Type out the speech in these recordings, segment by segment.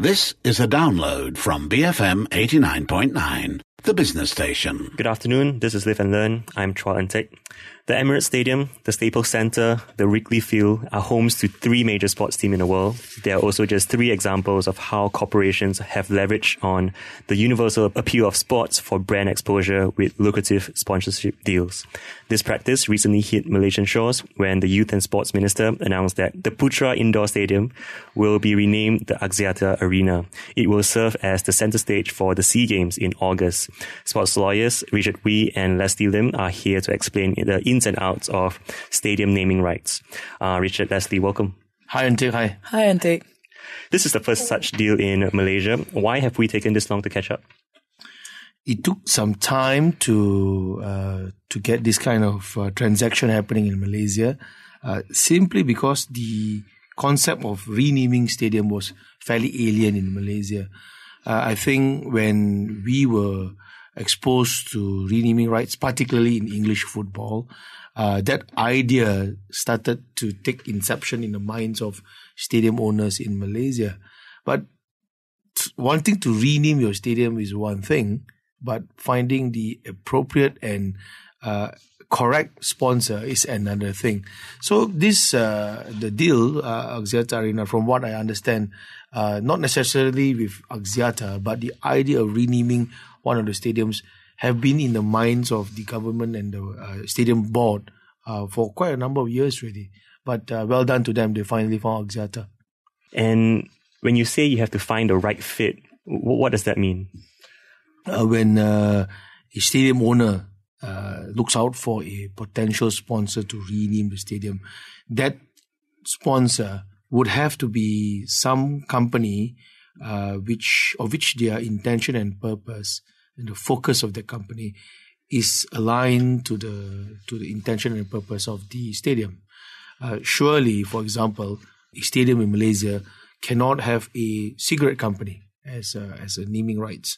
This is a download from BFM 89.9, the business station. Good afternoon, this is Live and Learn. I'm Chua Eun-Teck. The Emirates Stadium, the Staples Centre, the Wrigley Field are homes to three major sports teams in the world. There are also just three examples of how corporations have leveraged on the universal appeal of sports for brand exposure with lucrative sponsorship deals. This practice recently hit Malaysian shores when the Youth and Sports Minister announced that the Putra Indoor Stadium will be renamed the Axiata Arena. It will serve as the centre stage for the SEA Games in August. Sports lawyers Richard Wee and Leslie Lim are here to explain the ins and outs of stadium naming rights. Richard, Leslie, welcome. Hi, Eun-Teck. Hi. Hi, Eun-Teck. This is the first such deal in Malaysia. Why have we taken this long to catch up? It took some time to get this kind of transaction happening in Malaysia, simply because the concept of renaming stadium was fairly alien in Malaysia. I think when we were exposed to renaming rights, particularly in English football, that idea started to take inception in the minds of stadium owners in Malaysia. But wanting to rename your stadium is one thing, but finding the appropriate and correct sponsor is another thing. So this, the deal, Axiata Arena, from what I understand, not necessarily with Axiata, but the idea of renaming one of the stadiums have been in the minds of the government and the stadium board for quite a number of years already. But well done to them, they finally found Axiata. And when you say you have to find the right fit, what does that mean? When a stadium owner looks out for a potential sponsor to rename the stadium, that sponsor would have to be some company of which their intention and purpose and the focus of the company is aligned to the intention and purpose of the stadium. Surely, for example, a stadium in Malaysia cannot have a cigarette company as a naming rights.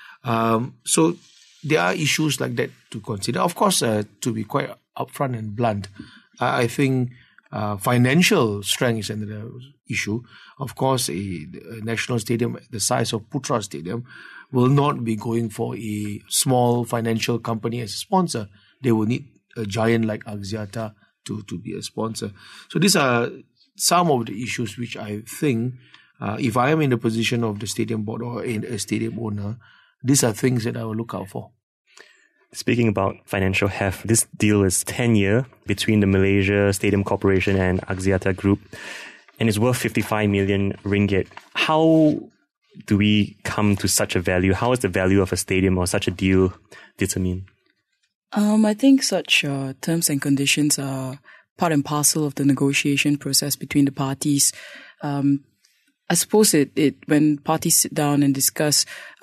So there are issues like that to consider. Of course, to be quite upfront and blunt, I think financial strength is another issue. Of course, a national stadium the size of Putra Stadium will not be going for a small financial company as a sponsor. They will need a giant like Axiata to be a sponsor. So these are some of the issues which I think, if I am in the position of the stadium board or a stadium owner, these are things that I will look out for. Speaking about financial heft, this deal is 10-year between the Malaysia Stadium Corporation and Axiata Group, and it's worth 55 million ringgit. How do we come to such a value? How is the value of a stadium or such a deal determined? I think such terms and conditions are part and parcel of the negotiation process between the parties. I suppose when parties sit down and discuss,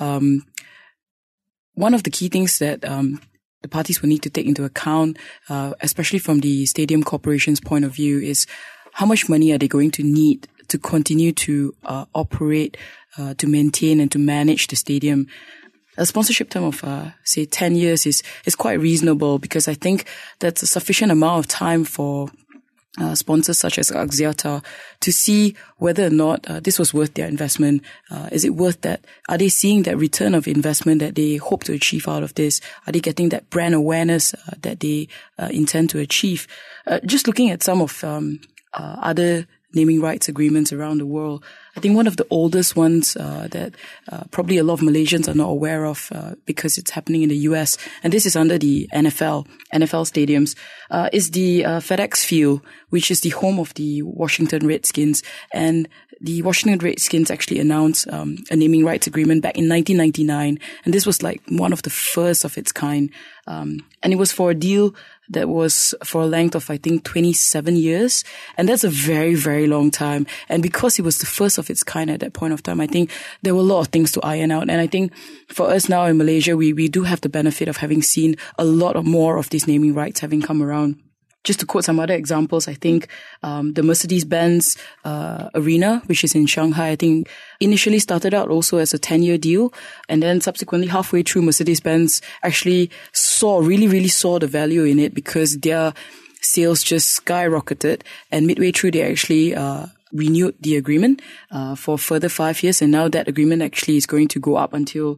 one of the key things that the parties will need to take into account, especially from the Stadium Corporation's point of view, is how much money are they going to need to continue to operate, to maintain and to manage the stadium. A sponsorship term of, say, 10 years is quite reasonable, because I think that's a sufficient amount of time for sponsors such as Axiata to see whether or not this was worth their investment. Is it worth that? Are they seeing that return of investment that they hope to achieve out of this? Are they getting that brand awareness that they intend to achieve? Just looking at some of other naming rights agreements around the world, I think one of the oldest ones that probably a lot of Malaysians are not aware of because it's happening in the US, and this is under the NFL stadiums, is the FedEx Field, which is the home of the Washington Redskins. And the Washington Redskins actually announced a naming rights agreement back in 1999, and this was like one of the first of its kind. And it was for a deal that was for a length of, I think, 27 years. And that's a very, very long time. And because it was the first of its kind at that point of time, I think there were a lot of things to iron out. And I think for us now in Malaysia, we do have the benefit of having seen a lot more of these naming rights having come around. Just to quote some other examples, I think the Mercedes-Benz Arena, which is in Shanghai, I think initially started out also as a 10-year deal. And then subsequently, halfway through, Mercedes-Benz actually really saw the value in it, because their sales just skyrocketed. And midway through, they actually renewed the agreement for further 5 years, and now that agreement actually is going to go up until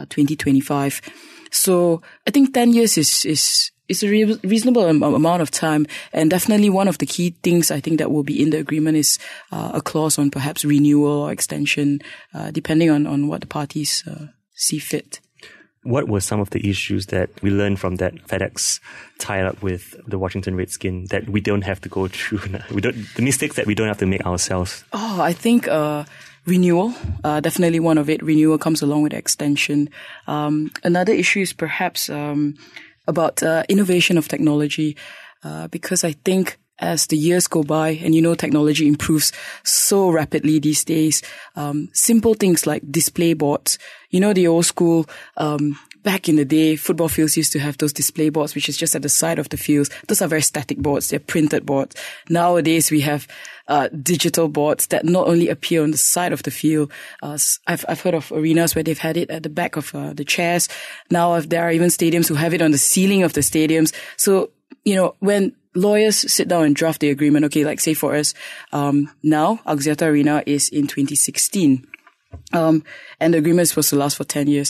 2025. So I think 10 years is a reasonable amount of time, and definitely one of the key things I think that will be in the agreement is a clause on perhaps renewal or extension, depending on what the parties see fit. What were some of the issues that we learned from that FedEx tie-up with the Washington Redskins that we don't have to go through? The mistakes that we don't have to make ourselves? Oh, I think renewal, definitely one of it. Renewal comes along with extension. Another issue is perhaps about innovation of technology, because I think as the years go by, and technology improves so rapidly these days, simple things like display boards, the old school, back in the day, football fields used to have those display boards, which is just at the side of the fields. Those are very static boards. They're printed boards. Nowadays, we have digital boards that not only appear on the side of the field. I've heard of arenas where they've had it at the back of the chairs. Now there are even stadiums who have it on the ceiling of the stadiums. So, when lawyers sit down and draft the agreement, okay, like say for us, now Axiata Arena is in 2016. And the agreement is supposed to last for 10 years.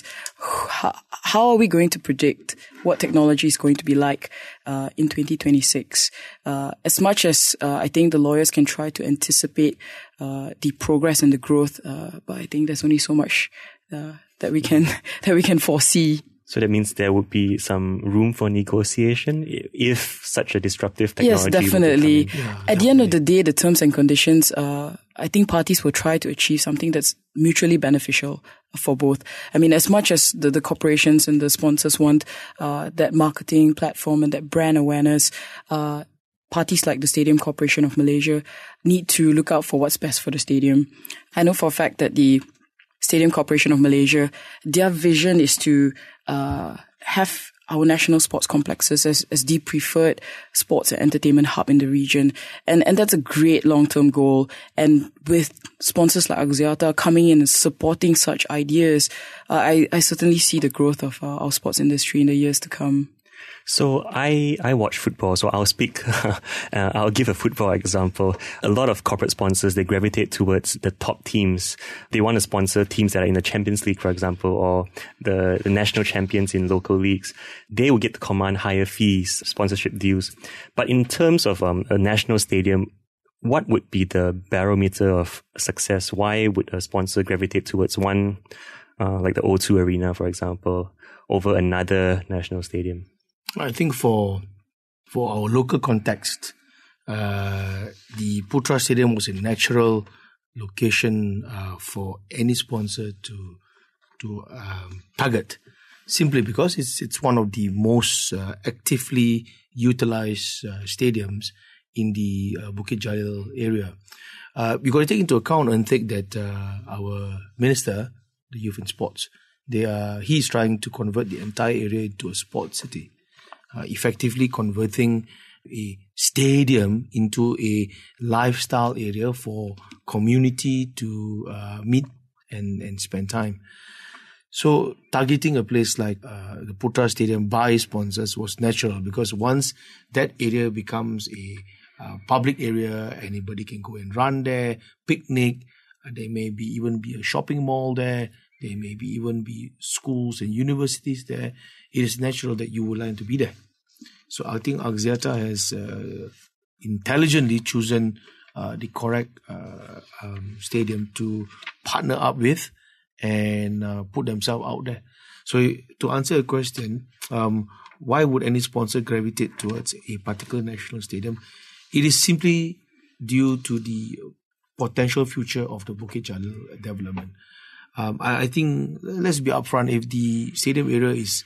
How are we going to predict what technology is going to be like in 2026? As much as I think the lawyers can try to anticipate the progress and the growth, but I think there's only so much that we can foresee. So that means there would be some room for negotiation if such a disruptive technology. Yes, definitely. At the end of the day, the terms and conditions, I think parties will try to achieve something that's mutually beneficial for both. I mean, as much as the corporations and the sponsors want that marketing platform and that brand awareness, parties like the Stadium Corporation of Malaysia need to look out for what's best for the stadium. I know for a fact that the Stadium Corporation of Malaysia, their vision is to have our national sports complexes as the preferred sports and entertainment hub in the region. And that's a great long-term goal. And with sponsors like Axiata coming in and supporting such ideas, I certainly see the growth of our sports industry in the years to come. So I watch football, so I'll speak, I'll give a football example. A lot of corporate sponsors, they gravitate towards the top teams. They want to sponsor teams that are in the Champions League, for example, or the national champions in local leagues. They will get to command higher fees, sponsorship deals. But in terms of a national stadium, what would be the barometer of success? Why would a sponsor gravitate towards one, like the O2 Arena, for example, over another national stadium? I think for our local context, the Putra Stadium was a natural location for any sponsor to target, simply because it's one of the most actively utilized stadiums in the Bukit Jalil area. We got to take into account and think that our minister, the Youth and Sports, he's trying to convert the entire area into a sports city. Effectively converting a stadium into a lifestyle area for community to meet and spend time. So targeting a place like the Putra Stadium by sponsors was natural, because once that area becomes a public area, anybody can go and run there, picnic. There may even be a shopping mall there. There may even be schools and universities there. It is natural that you would like to be there. So I think Axiata has intelligently chosen the correct stadium to partner up with and put themselves out there. So to answer your question, why would any sponsor gravitate towards a particular national stadium? It is simply due to the potential future of the Bukit Jalil development. I think, let's be upfront, if the stadium area is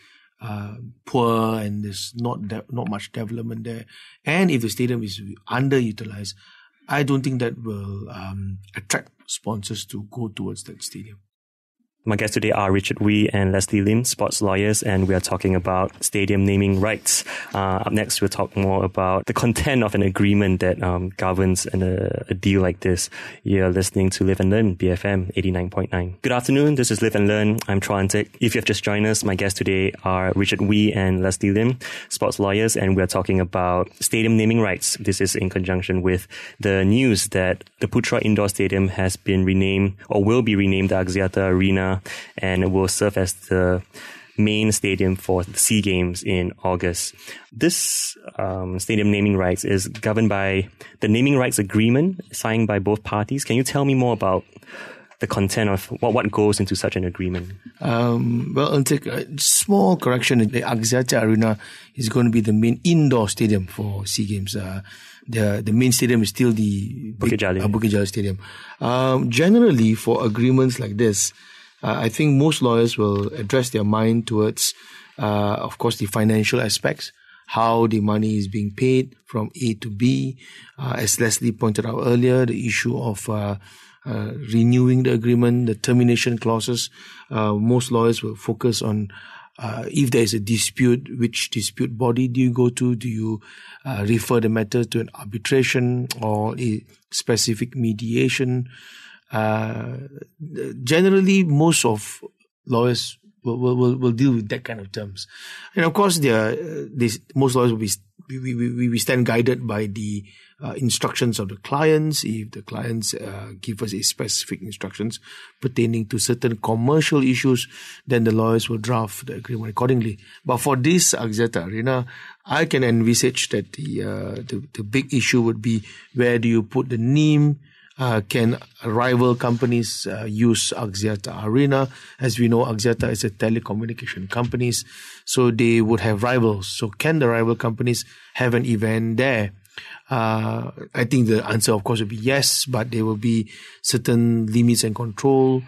poor and there's not much development there, and if the stadium is underutilized, I don't think that will attract sponsors to go towards that stadium. My guests today are Richard Wee and Leslie Lim, sports lawyers, and we are talking about stadium naming rights. Up next, we'll talk more about the content of an agreement that governs a deal like this. You're listening to Live and Learn, BFM 89.9. Good afternoon, this is Live and Learn. I'm Chua Antic. If you have just joined us, my guests today are Richard Wee and Leslie Lim, sports lawyers, and we're talking about stadium naming rights. This is in conjunction with the news that the Putra Indoor Stadium has been renamed, or will be renamed, the Axiata Arena, and it will serve as the main stadium for the SEA Games in August. This stadium naming rights is governed by the naming rights agreement signed by both parties. Can you tell me more about the content of what goes into such an agreement? Well, I'll take a small correction. The Axiata Arena is going to be the main indoor stadium for SEA Games. The main stadium is still the Bukit Jalil Stadium. Generally, for agreements like this, I think most lawyers will address their mind towards, of course, the financial aspects, how the money is being paid from A to B. As Leslie pointed out earlier, the issue of renewing the agreement, the termination clauses. Most lawyers will focus on if there is a dispute, which dispute body do you go to? Do you refer the matter to an arbitration or a specific mediation? Generally, most of lawyers will deal with that kind of terms, and of course, most lawyers will we stand guided by the instructions of the clients. If the clients give us a specific instructions pertaining to certain commercial issues, then the lawyers will draft the agreement accordingly. But for this Axiata Arena, I can envisage that the big issue would be, where do you put the name? Can rival companies use Axiata Arena? As we know, Axiata is a telecommunication company, so they would have rivals. So can the rival companies have an event there? I think the answer, of course, would be yes, but there will be certain limits and control.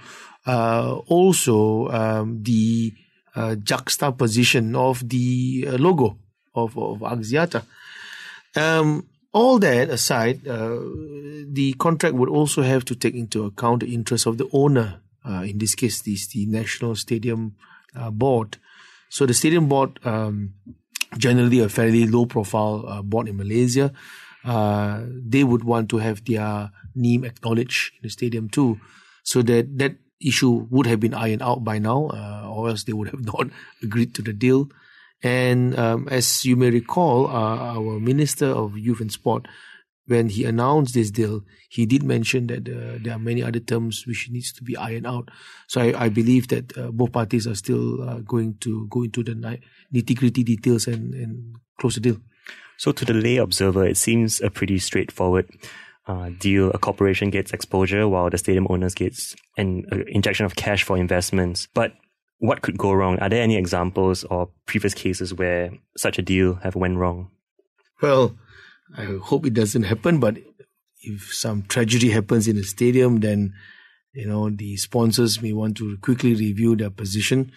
Also, the juxtaposition of the logo of Axiata. All that aside, the contract would also have to take into account the interests of the owner. In this case, the National Stadium Board. So the Stadium Board, generally a fairly low-profile board in Malaysia, they would want to have their name acknowledged in the stadium too. So that issue would have been ironed out by now, or else they would have not agreed to the deal. And as you may recall, our Minister of Youth and Sport, when he announced this deal, he did mention that there are many other terms which needs to be ironed out. So I believe that both parties are still going to go into the nitty-gritty details and close the deal. So to the lay observer, it seems a pretty straightforward deal. A corporation gets exposure while the stadium owners gets an injection of cash for investments. But what could go wrong? Are there any examples or previous cases where such a deal have went wrong? Well, I hope it doesn't happen, but if some tragedy happens in the stadium, then, the sponsors may want to quickly review their position.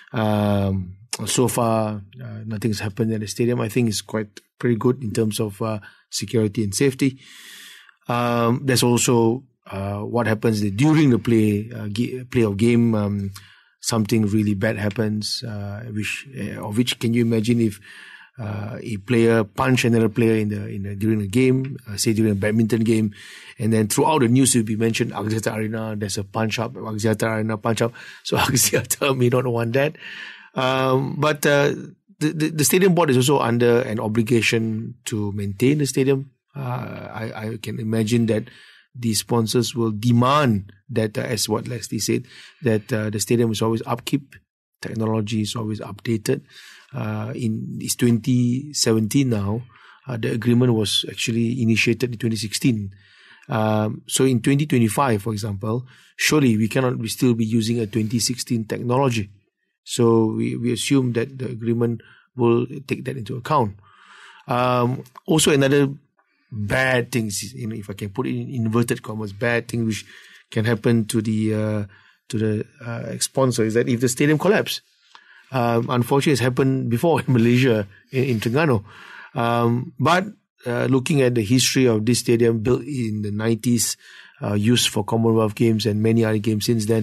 So far, nothing's happened at the stadium. I think it's pretty good in terms of security and safety. There's also what happens during the play of game. Something really bad happens, which can you imagine if a player punch another player during a game, say during a badminton game, and then throughout the news it will be mentioned Axiata Arena, there's a punch up, Axiata Arena punch up. So Axiata may not want that. But the stadium board is also under an obligation to maintain the stadium. I can imagine that the sponsors will demand that, as what Leslie said, that the stadium is always upkeep, technology is always updated. It's 2017 now. The agreement was actually initiated in 2016. So in 2025, for example, surely we cannot still be using a 2016 technology. So we assume that the agreement will take that into account. Also, another bad things, if I can put it in inverted commas, bad thing which can happen to the sponsor is that if the stadium collapse, unfortunately it's happened before in Malaysia, in Terengganu. But looking at the history of this stadium, built in the 90s, used for Commonwealth Games and many other games since then,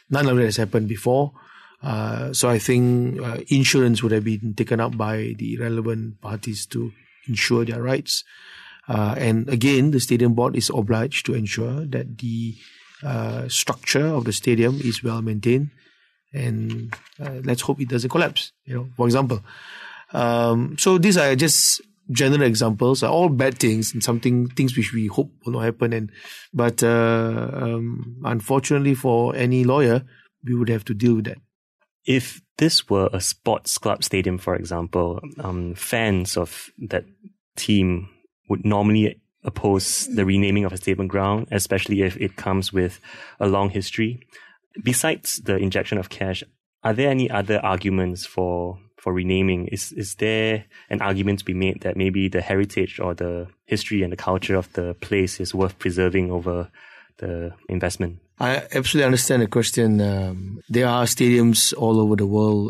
None of it has happened before. So I think insurance would have been taken up by the relevant parties to ensure their rights. And again, the stadium board is obliged to ensure that the structure of the stadium is well maintained. And let's hope it doesn't collapse, for example. So these are just general examples, are all bad things and things which we hope will not happen. But unfortunately for any lawyer, we would have to deal with that. If this were a sports club stadium, for example, fans of that team would normally oppose the renaming of a stadium ground, especially if it comes with a long history. Besides the injection of cash, are there any other arguments for renaming? Is there an argument to be made that maybe the heritage or the history and the culture of the place is worth preserving over the investment? I absolutely understand the question. There are stadiums all over the world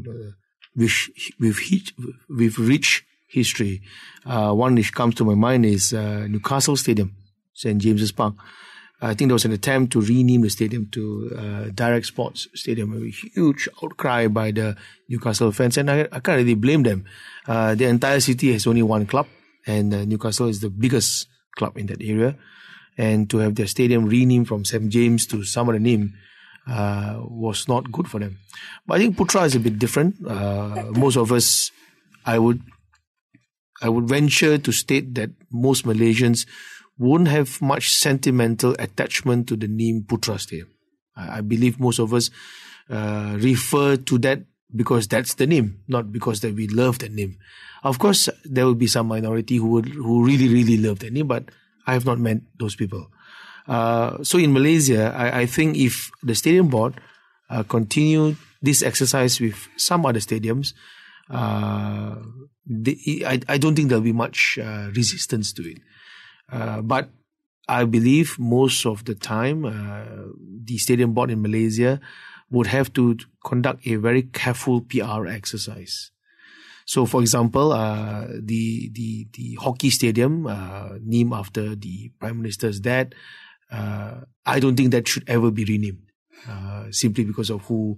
with rich history. One which comes to my mind is Newcastle Stadium, St. James's Park. I think there was an attempt to rename the stadium to Direct Sports Stadium. A huge outcry by the Newcastle fans, and I can't really blame them. The entire city has only one club, and Newcastle is the biggest club in that area. And to have their stadium renamed from St. James to some other name was not good for them. But I think Putra is a bit different. Most of us, I would venture to state that most Malaysians won't have much sentimental attachment to the name Putra Stadium. I believe most of us refer to that because that's the name, not because that we love that name. Of course, there will be some minority who really, really love that name, but I have not met those people. So in Malaysia, I think if the stadium board continue this exercise with some other stadiums, I don't think there'll be much resistance to it. But I believe most of the time, the stadium board in Malaysia would have to conduct a very careful PR exercise. So, for example, the hockey stadium, named after the Prime Minister's dad, I don't think that should ever be renamed, simply because of who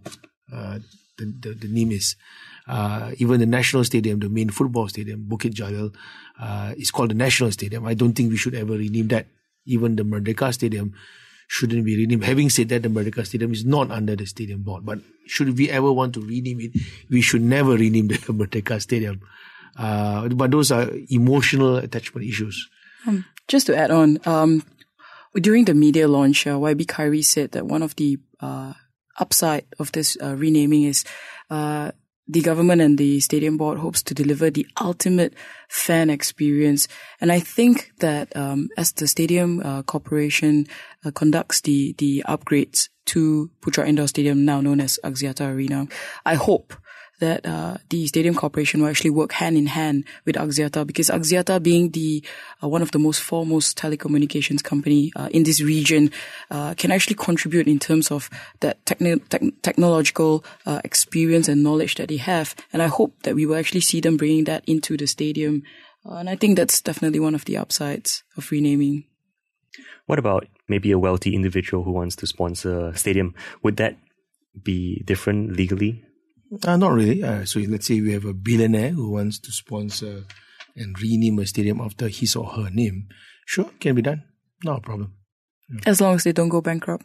the name is. Even the National Stadium, the main football stadium, Bukit Jalil, is called the National Stadium. I don't think we should ever rename that. Even the Merdeka Stadium shouldn't be renamed. Having said that, the Merdeka Stadium is not under the stadium board. But should we ever want to rename it, we should never rename the Merdeka Stadium. But those are emotional attachment issues. Just to add on, during the media launch, YB Khairi said that one of the upside of this renaming is the government and the stadium board hopes to deliver the ultimate fan experience. And I think that as the stadium corporation conducts the upgrades to Putra Indoor Stadium, now known as Axiata Arena, I hope that the stadium corporation will actually work hand in hand with Axiata, because Axiata, being the one of the most foremost telecommunications company in this region, can actually contribute in terms of that technological experience and knowledge that they have. And I hope that we will actually see them bringing that into the stadium. And I think that's definitely one of the upsides of renaming. What about maybe a wealthy individual who wants to sponsor a stadium? Would that be different legally? Not really. So let's say we have a billionaire who wants to sponsor and rename a stadium after his or her name. Sure, can be done. No problem. As long as they don't go bankrupt.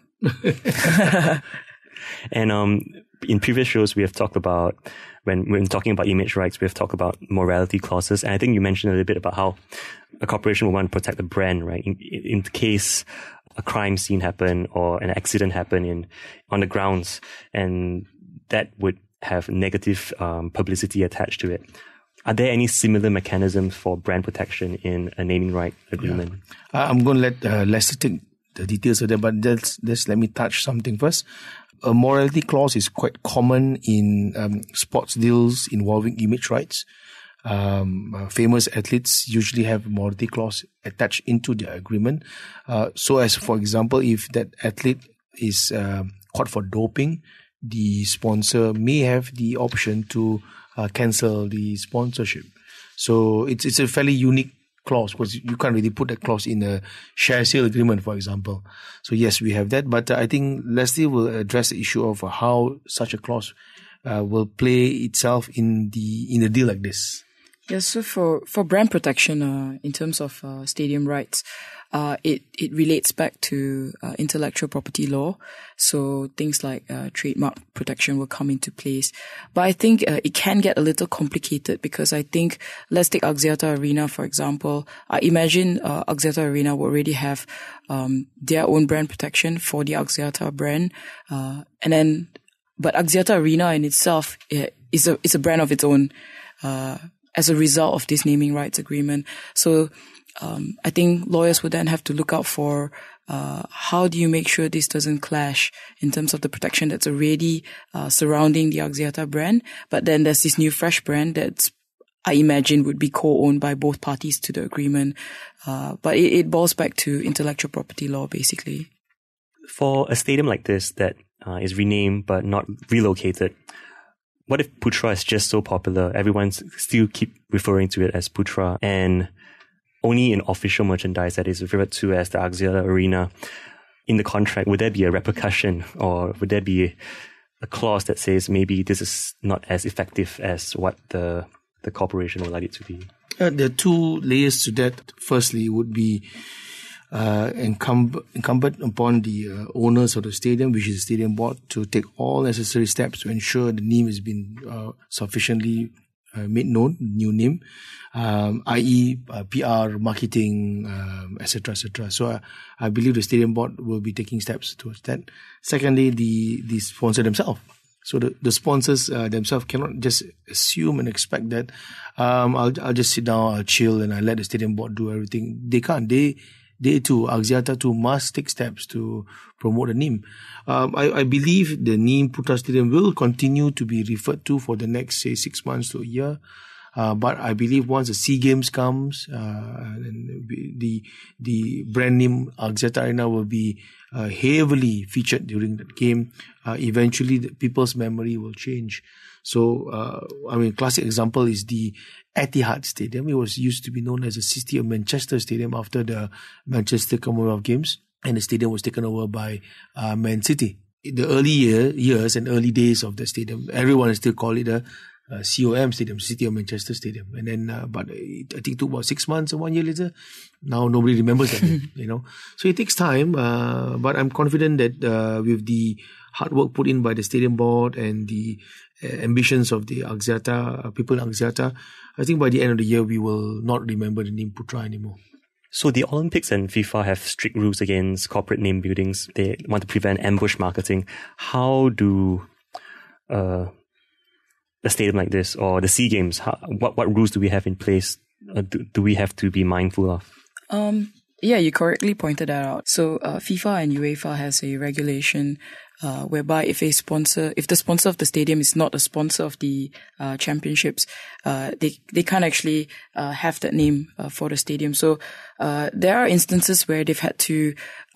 And in previous shows, we have talked about, when talking about image rights, we have talked about morality clauses. And I think you mentioned a little bit about how a corporation will want to protect the brand, right? In case a crime scene happen or an accident happen on the grounds, and that would have negative publicity attached to it. Are there any similar mechanisms for brand protection in a naming right agreement? Yeah. I'm going to let Lester take the details of that, but just let me touch something first. A morality clause is quite common in sports deals involving image rights. Famous athletes usually have a morality clause attached into their agreement. So as, for example, if that athlete is caught for doping, the sponsor may have the option to cancel the sponsorship. So it's a fairly unique clause, because you can't really put that clause in a share sale agreement, for example. So yes, we have that. But I think Leslie will address the issue of how such a clause will play itself in a deal like this. Yes, so for brand protection, in terms of stadium rights, it relates back to intellectual property law. So things like trademark protection will come into place. But I think it can get a little complicated, because I think, let's take Axiata Arena, for example. I imagine Axiata Arena will already have their own brand protection for the Axiata brand. But Axiata Arena in itself is a brand of its own as a result of this naming rights agreement. So I think lawyers would then have to look out for how do you make sure this doesn't clash in terms of the protection that's already surrounding the Axiata brand. But then there's this new fresh brand that's, I imagine, would be co-owned by both parties to the agreement. But it boils back to intellectual property law, basically. For a stadium like this that is renamed but not relocated, what if Putra is just so popular, everyone still keep referring to it as Putra, and only in official merchandise that is referred to as the Axiata Arena? In the contract, would there be a repercussion, or would there be a clause that says maybe this is not as effective as what the corporation would like it to be? There are two layers to that. Firstly, would be incumbent upon the owners of the stadium, which is the stadium board, to take all necessary steps to ensure the name has been sufficiently made known, new name, i.e. PR, marketing, etc., etc. So I believe the stadium board will be taking steps towards that. Secondly, the sponsor themselves. So the sponsors themselves cannot just assume and expect that I'll just sit down, I'll chill, and I let the stadium board do everything. They can't. They too, Axiata too, must take steps to promote the name. I believe the name Putra Stadium will continue to be referred to for the next, say, 6 months to a year. But I believe once the SEA Games comes, the brand name Axiata Arena will be heavily featured during that game. Eventually, the people's memory will change. So, classic example is the Etihad Stadium. It was used to be known as the City of Manchester Stadium after the Manchester Commonwealth Games, and the stadium was taken over by Man City. In the early years and early days of the stadium, everyone still call it a COM Stadium, City of Manchester Stadium. And then, but I think it took about 6 months or 1 year later. Now nobody remembers that, So it takes time, but I'm confident that with the hard work put in by the stadium board and the ambitions of the Axiata, people in Axiata, I think by the end of the year, we will not remember the name Putra anymore. So the Olympics and FIFA have strict rules against corporate name buildings. They want to prevent ambush marketing. How do a stadium like this or the SEA Games, what rules do we have in place? Do we have to be mindful of? Yeah, you correctly pointed that out. So FIFA and UEFA has a regulation whereby if the sponsor of the stadium is not a sponsor of the championships, they can't actually have that name for the stadium. So there are instances where they've had to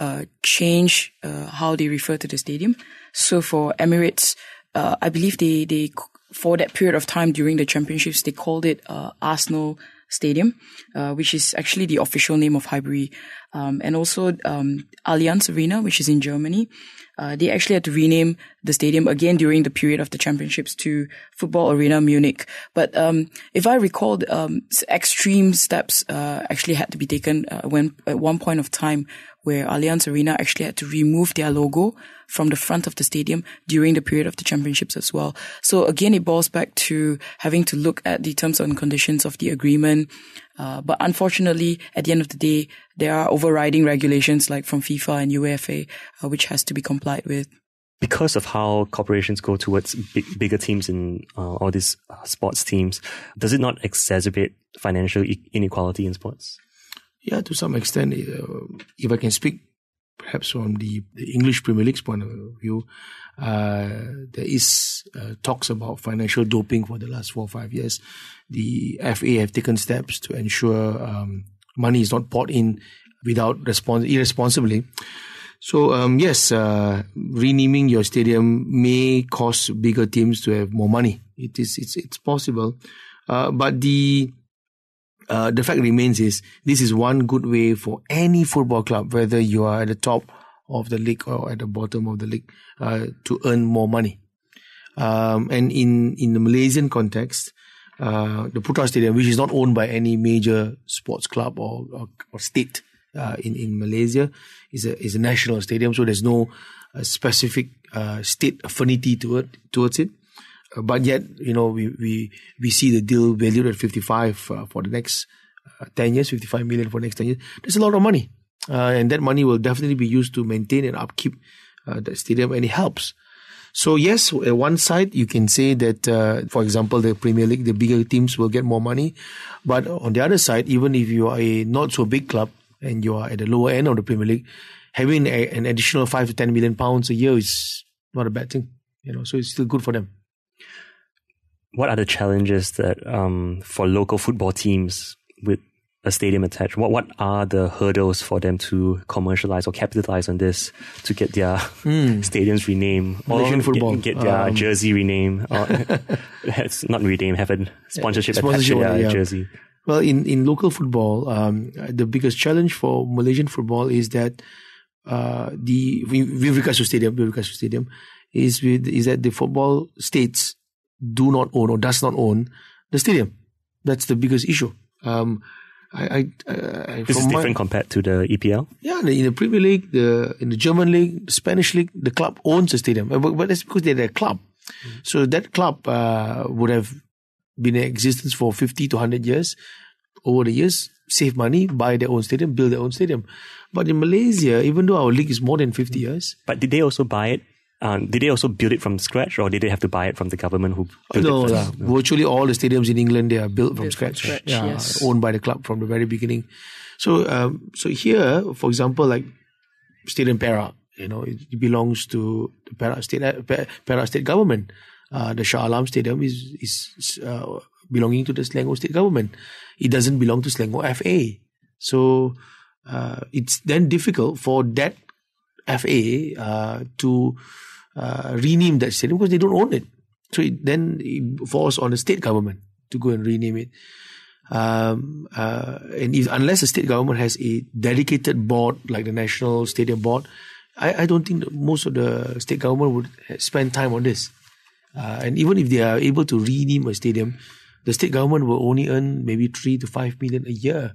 change how they refer to the stadium. So for Emirates, I believe they for that period of time during the championships, they called it Arsenal Stadium, which is actually the official name of Highbury. And also Allianz Arena, which is in Germany. They actually had to rename the stadium again during the period of the championships to Football Arena Munich. But if I recall, extreme steps actually had to be taken when at one point of time where Allianz Arena actually had to remove their logo from the front of the stadium during the period of the championships as well. So again, it boils back to having to look at the terms and conditions of the agreement. But unfortunately, at the end of the day, there are overriding regulations like from FIFA and UEFA, which has to be complied with. Because of how corporations go towards bigger teams in all these sports teams, does it not exacerbate financial inequality in sports? Yeah, to some extent. If I can speak perhaps from the English Premier League's point of view, there is talks about financial doping for the last 4 or 5 years. The FA have taken steps to ensure money is not poured in without irresponsibly. So yes, renaming your stadium may cause bigger teams to have more money. It's possible, but the the fact remains is this is one good way for any football club, whether you are at the top of the league or at the bottom of the league, to earn more money. And in the Malaysian context, the Putra Stadium, which is not owned by any major sports club or state in Malaysia, is a national stadium, so there's no specific state affinity towards it. But yet, we see the deal valued at 55 for the next 10 years, 55 million for the next 10 years. That's a lot of money. And that money will definitely be used to maintain and upkeep the stadium, and it helps. So yes, at one side, you can say that, for example, the Premier League, the bigger teams will get more money. But on the other side, even if you are a not so big club and you are at the lower end of the Premier League, having an additional 5 to 10 million pounds a year is not a bad thing. So it's still good for them. What are the challenges that for local football teams with a stadium attached? What are the hurdles for them to commercialize or capitalize on this to get their stadiums renamed, Malaysian football get their jersey renamed, or not renamed, have a sponsorship attached to their jersey? Well, in local football, the biggest challenge for Malaysian football is that with regards to stadium, is that the football states do not own or does not own the stadium. That's the biggest issue. This is different compared to the EPL? Yeah, in the Premier League, in the German League, the Spanish League, the club owns the stadium. But that's because they're a club. So that club would have been in existence for 50 to 100 years. Over the years, save money, buy their own stadium, build their own stadium. But in Malaysia, even though our league is more than 50 years... But did they also buy it? Did they also build it from scratch, or did they have to buy it from the government who built it first? No. Virtually all the stadiums in England, they are built from scratch. Yes. Owned by the club from the very beginning. So here, for example, like Stadium Perak, it belongs to the Perak State Government. The Shah Alam Stadium is belonging to the Selangor State Government. It doesn't belong to Selangor FA. So it's then difficult for that FA to rename that stadium because they don't own it. So it falls on the state government to go and rename it. And unless the state government has a dedicated board like the National Stadium Board, I don't think that most of the state government would spend time on this. And even if they are able to rename a stadium, the state government will only earn maybe 3 to 5 million a year.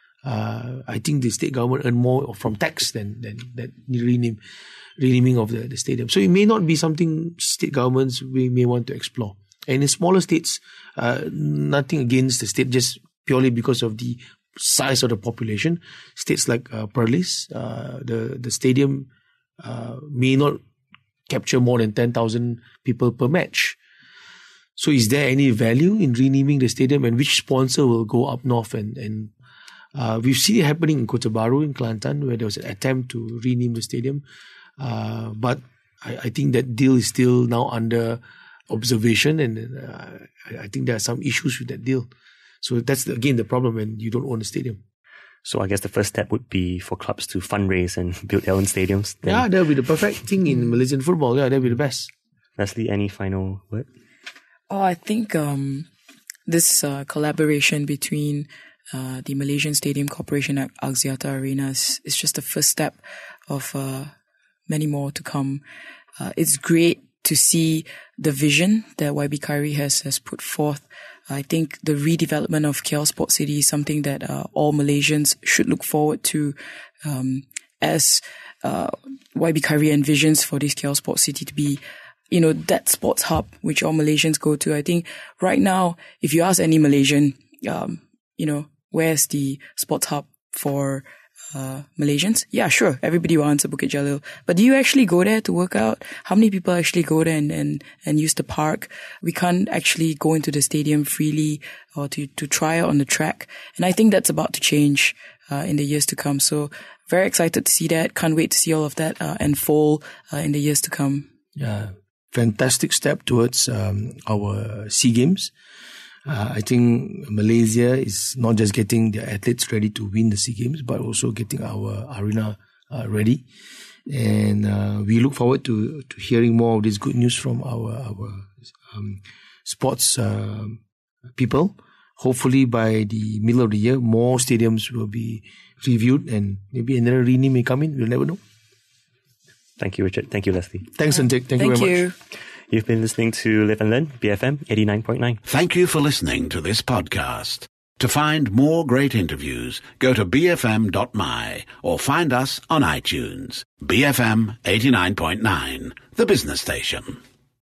I think the state government earn more from tax than that renaming of the stadium. So it may not be something state governments we may want to explore. And in smaller states, nothing against the state, just purely because of the size of the population. States like Perlis, the stadium may not capture more than 10,000 people per match. So is there any value in renaming the stadium, and which sponsor will go up north? And we've seen it happening in Kota Bharu in Kelantan, where there was an attempt to rename the stadium. But I think that deal is still now under observation, and I think there are some issues with that deal. So that's again the problem when you don't own a stadium. So I guess the first step would be for clubs to fundraise and build their own stadiums. Yeah, that would be the perfect thing in Malaysian football. Yeah, that would be the best. Leslie, any final word? Oh, I think this collaboration between the Malaysian Stadium Corporation at Axiata Arena is just the first step of many more to come. It's great to see the vision that YB Khairi has put forth. I think the redevelopment of KL Sports City is something that all Malaysians should look forward to, as YB Khairi envisions for this KL Sports City to be, that sports hub which all Malaysians go to. I think right now, if you ask any Malaysian, where's the sports hub for Malaysians? Yeah, sure. Everybody will answer Bukit Jalil. But do you actually go there to work out? How many people actually go there and use the park? We can't actually go into the stadium freely or to try out on the track. And I think that's about to change in the years to come. So very excited to see that. Can't wait to see all of that unfold in the years to come. Yeah, fantastic step towards our SEA Games. I think Malaysia is not just getting their athletes ready to win the SEA Games, but also getting our arena ready. And we look forward to hearing more of this good news from our sports people hopefully by the middle of the year, more stadiums will be reviewed and maybe another rename may come in. We'll never know. Thank you, Richard. Thank you, Leslie. Thanks, Antik. Thank you very much. You've been listening to Live and Learn, BFM 89.9. Thank you for listening to this podcast. To find more great interviews, go to bfm.my or find us on iTunes. BFM 89.9, the business station.